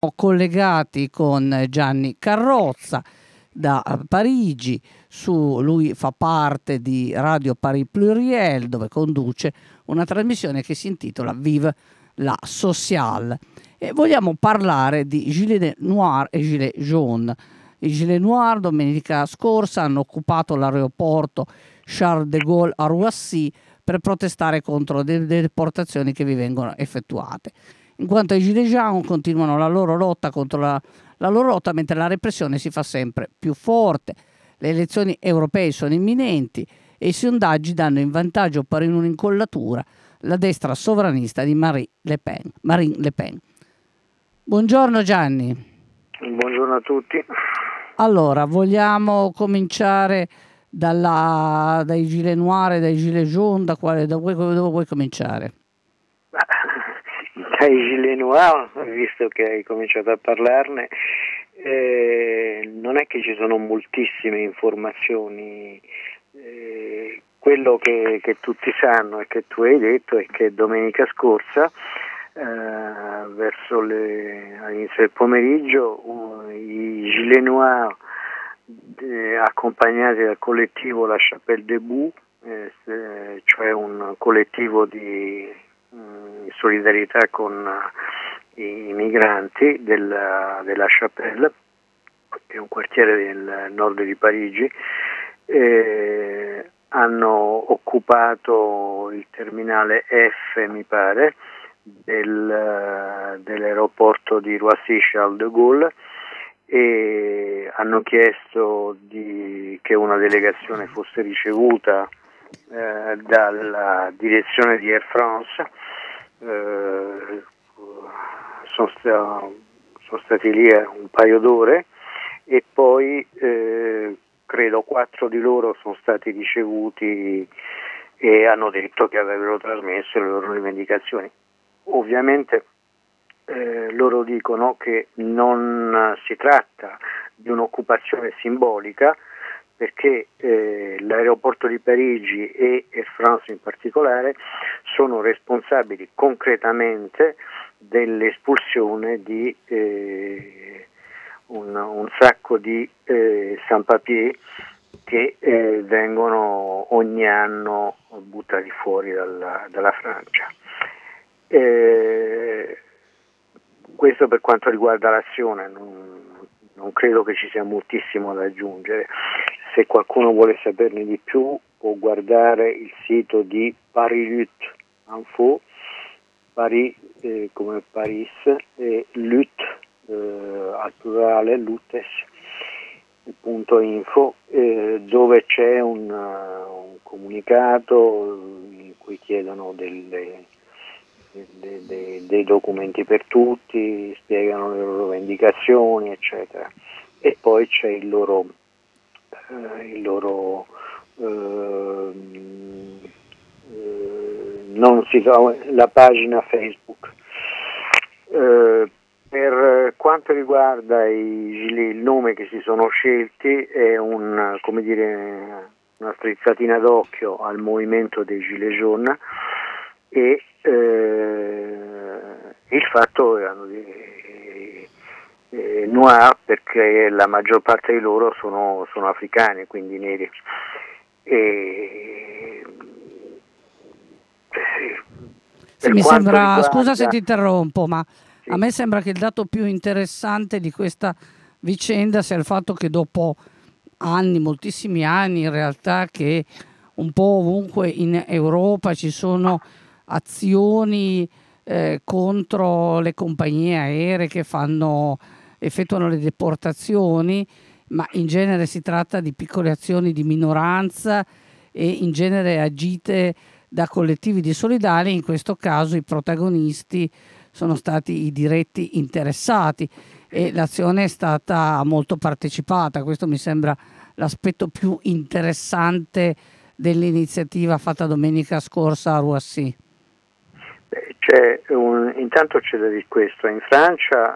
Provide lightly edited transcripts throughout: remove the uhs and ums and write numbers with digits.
siamo collegati con Gianni Carrozza da Parigi. Lui fa parte di Radio Paris Pluriel, dove conduce una trasmissione che si intitola Vive la Sociale. E vogliamo parlare di Gilets Noirs e Gilets Jaunes. I Gilets Noirs domenica scorsa hanno occupato l'aeroporto Charles de Gaulle a Roissy per protestare contro le deportazioni che vi vengono effettuate. In quanto ai Gilets Jaunes continuano la loro lotta contro la loro lotta, mentre la repressione si fa sempre più forte. Le elezioni europee sono imminenti e i sondaggi danno in vantaggio per un'incollatura la destra sovranista di Marine Le Pen. Buongiorno Gianni. Buongiorno a tutti. Allora, vogliamo cominciare dai Gilets Noirs e dai Gilets Jaunes? Dove vuoi cominciare? Dai Gilets Noirs, visto che hai cominciato a parlarne, non è che ci sono moltissime informazioni. Quello che tutti sanno e che tu hai detto è che domenica scorsa, all'inizio del pomeriggio, i Gilets Noirs, accompagnati dal collettivo La Chapelle Debout, cioè un collettivo di solidarietà con i migranti della Chapelle, che è un quartiere del nord di Parigi, hanno occupato il terminale F, mi pare, dell'aeroporto di Roissy Charles de Gaulle, e hanno chiesto che una delegazione fosse ricevuta dalla direzione di Air France. Sono stati lì un paio d'ore e poi credo 4 di loro sono stati ricevuti e hanno detto che avrebbero trasmesso le loro rivendicazioni. Ovviamente loro dicono che non si tratta di un'occupazione simbolica, perché l'aeroporto di Parigi e Air France in particolare sono responsabili concretamente dell'espulsione di un sacco di sans-papiers che vengono ogni anno buttati fuori dalla Francia. Questo per quanto riguarda l'azione, non credo che ci sia moltissimo da aggiungere. Se qualcuno vuole saperne di più può guardare il sito di Paris Info, Paris come Paris, e Lutte al plurale, Lutes.info, dove c'è un comunicato in cui chiedono dei documenti per tutti, spiegano le loro vendicazioni, eccetera. E poi c'è la pagina Facebook. Per quanto riguarda il nome che si sono scelti è una strizzatina d'occhio al movimento dei Gilets Jaunes, e il fatto noir perché la maggior parte di loro sono africani, quindi neri. Sì, mi sembra, scusa se ti interrompo, ma sì, a me sembra che il dato più interessante di questa vicenda sia il fatto che dopo moltissimi anni in realtà, che un po' ovunque in Europa ci sono azioni contro le compagnie aeree che effettuano le deportazioni, ma in genere si tratta di piccole azioni di minoranza e in genere agite da collettivi di solidali. In questo caso i protagonisti sono stati i diretti interessati e l'azione è stata molto partecipata. Questo mi sembra l'aspetto più interessante dell'iniziativa fatta domenica scorsa a Roissy. Intanto c'è da dire questo: in Francia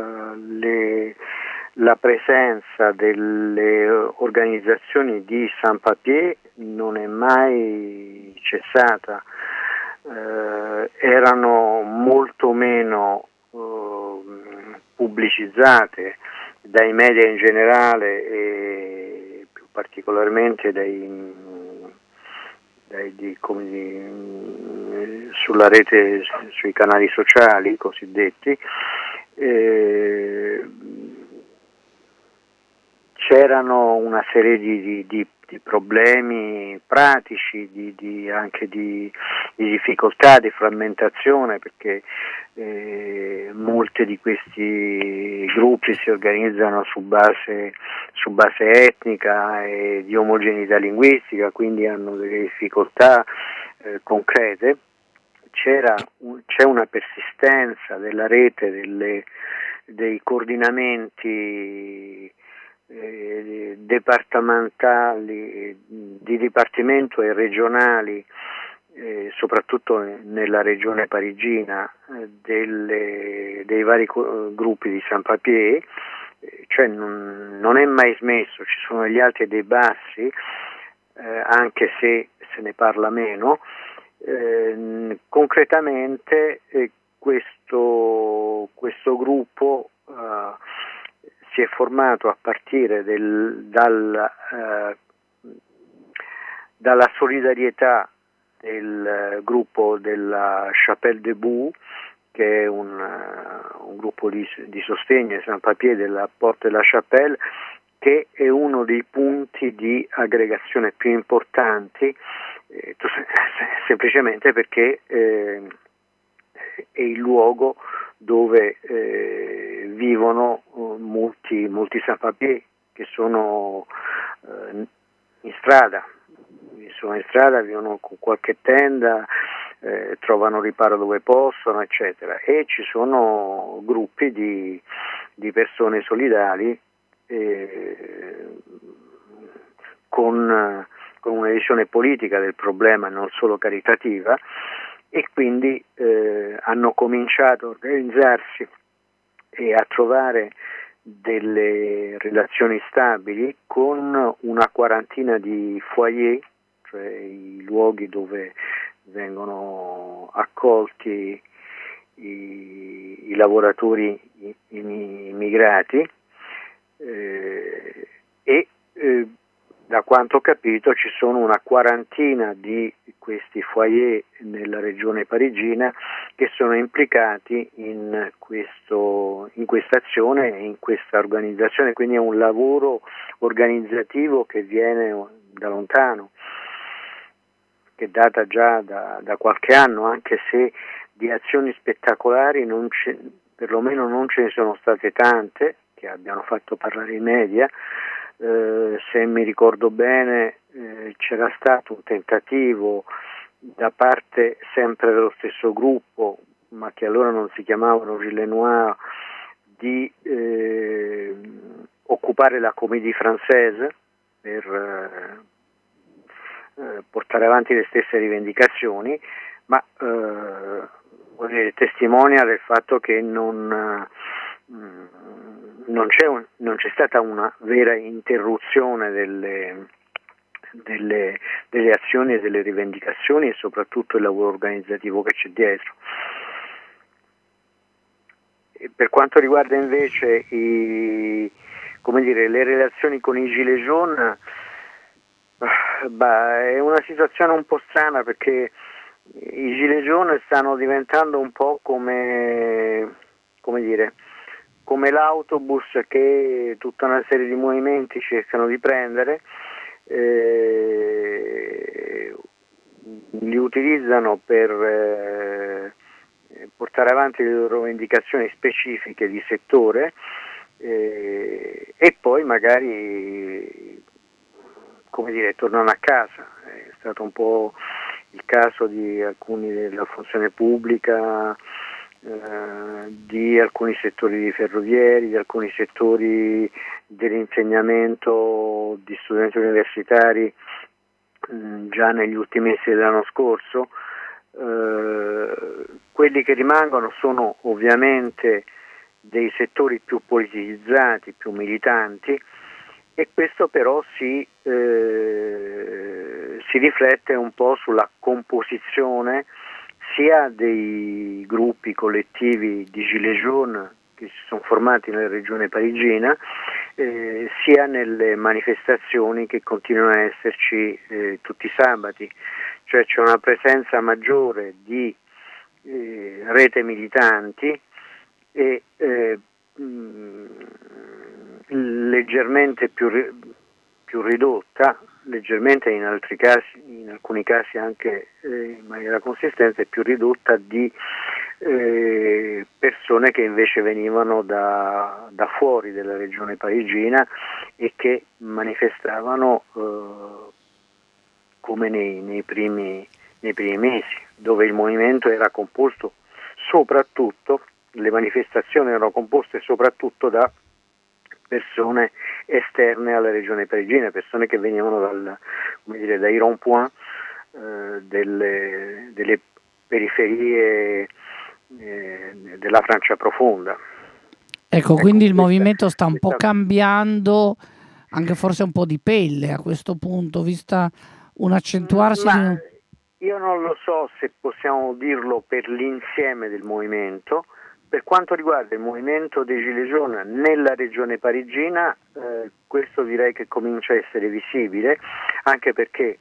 la presenza delle organizzazioni di sans-papiers non è mai cessata, erano molto meno pubblicizzate dai media in generale e più particolarmente sulla rete, sui canali sociali cosiddetti, c'erano una serie di problemi pratici, anche di difficoltà, di frammentazione, perché molti di questi gruppi si organizzano su base etnica e di omogeneità linguistica, quindi hanno delle difficoltà concrete. C'è una persistenza della rete dei coordinamenti departamentali, di dipartimento e regionali, soprattutto nella regione parigina, dei vari gruppi di Saint-Papier, cioè non è mai smesso, ci sono degli alti e dei bassi, anche se se ne parla meno. Concretamente questo gruppo si è formato a partire dalla solidarietà del gruppo della Chapelle Debout, che è un gruppo di sostegno di Saint-Papier della Porte de la Chapelle, che è uno dei punti di aggregazione più importanti, semplicemente perché è il luogo dove vivono molti Saint-Papier che sono in strada, vivono con qualche tenda, trovano riparo dove possono, eccetera, e ci sono gruppi di persone solidali con una visione politica del problema, non solo caritativa, e quindi hanno cominciato a organizzarsi e a trovare delle relazioni stabili con una quarantina di foyer, cioè i luoghi dove vengono accolti i lavoratori immigrati, e da quanto ho capito ci sono una quarantina di questi foyer nella regione parigina che sono implicati in questa azione e in questa organizzazione, quindi è un lavoro organizzativo che viene da lontano, che data già da qualche anno, anche se di azioni spettacolari perlomeno non ce ne sono state tante che abbiano fatto parlare i media. Se mi ricordo bene c'era stato un tentativo da parte sempre dello stesso gruppo, ma che allora non si chiamavano Gilets Noirs, di occupare la Comédie Française per portare avanti le stesse rivendicazioni, ma testimonia del fatto che non c'è stata una vera interruzione delle azioni e delle rivendicazioni, e soprattutto il lavoro organizzativo che c'è dietro. E per quanto riguarda invece le relazioni con i Gilets jaunes, è una situazione un po' strana, perché i Gilets jaunes stanno diventando un po' come l'autobus che tutta una serie di movimenti cercano di prendere, li utilizzano per portare avanti le loro indicazioni specifiche di settore, e poi magari tornano a casa. È stato un po' il caso di alcuni della funzione pubblica, di alcuni settori ferrovieri, di alcuni settori dell'insegnamento di studenti universitari già negli ultimi mesi dell'anno scorso. Quelli che rimangono sono ovviamente dei settori più politicizzati, più militanti, e questo però si riflette un po' sulla composizione sia dei gruppi collettivi di Gilets jaunes che si sono formati nella regione parigina, sia nelle manifestazioni che continuano a esserci tutti i sabati, cioè c'è una presenza maggiore di rete militanti e leggermente più ridotta, leggermente in altri casi, in alcuni casi anche in maniera consistente, più ridotta di persone che invece venivano da fuori della regione parigina e che manifestavano come nei primi mesi, dove il movimento era composto soprattutto, le manifestazioni erano composte soprattutto da persone esterne alla regione parigina, persone che venivano dai rond-point delle periferie della Francia profonda. Ecco, quindi il movimento sta un po' cambiando, anche forse un po' di pelle a questo punto, vista un accentuarsi Io non lo so se possiamo dirlo per l'insieme del movimento. Per quanto riguarda il movimento dei Gilets jaunes nella regione parigina, questo direi che comincia a essere visibile, anche perché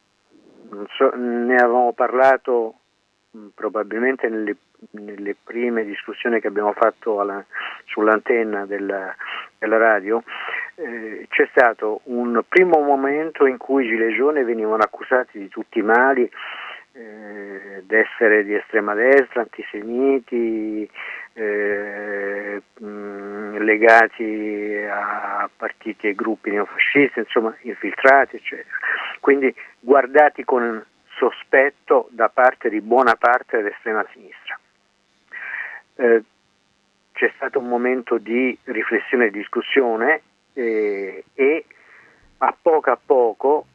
ne avevamo parlato probabilmente nelle prime discussioni che abbiamo fatto sull'antenna della radio. C'è stato un primo momento in cui i Gilets jaunes venivano accusati di tutti i mali, d'essere di estrema destra, antisemiti, legati a partiti e gruppi neofascisti, insomma infiltrati, eccetera. Quindi guardati con sospetto da parte di buona parte dell'estrema sinistra. C'è stato un momento di riflessione e discussione e a poco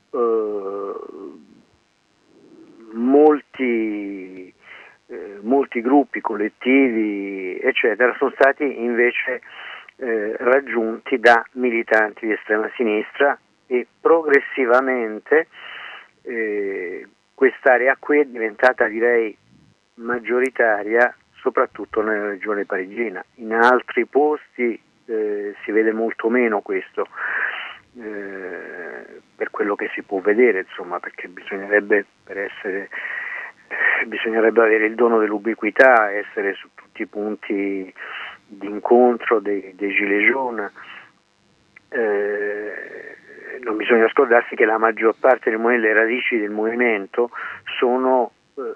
molti gruppi, collettivi, eccetera, sono stati invece raggiunti da militanti di estrema sinistra e progressivamente quest'area qui è diventata, direi, maggioritaria soprattutto nella regione parigina. In altri posti si vede molto meno questo, per quello che si può vedere, insomma, perché bisognerebbe avere il dono dell'ubiquità, essere su tutti i punti di incontro dei Gilets jaunes. Non bisogna scordarsi che la maggior parte delle radici del movimento sono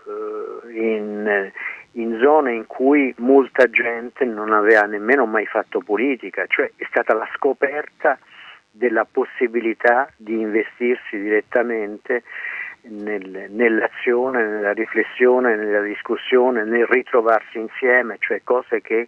in zone in cui molta gente non aveva nemmeno mai fatto politica, cioè è stata la scoperta della possibilità di investirsi direttamente nell'azione, nella riflessione, nella discussione, nel ritrovarsi insieme, cioè cose che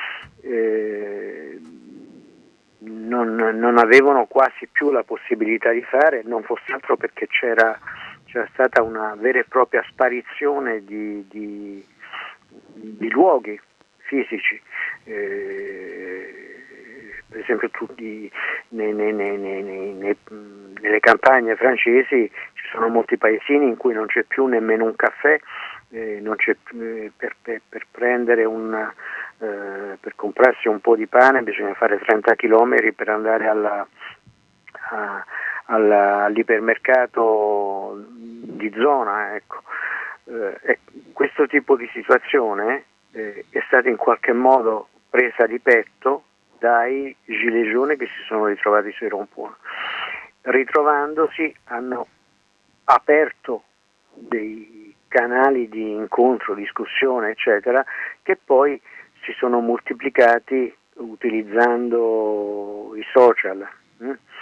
non avevano quasi più la possibilità di fare, non fosse altro perché c'era stata una vera e propria sparizione di luoghi fisici. Per esempio nelle campagne francesi ci sono molti paesini in cui non c'è più nemmeno un caffè, non c'è per prendere per comprarsi un po' di pane bisogna fare 30 km per andare all'ipermercato di zona, ecco. Questo tipo di situazione è stata in qualche modo presa di petto dai Gilets jaunes che si sono ritrovati sui rond-point. Ritrovandosi hanno aperto dei canali di incontro, discussione, eccetera, che poi si sono moltiplicati utilizzando i social.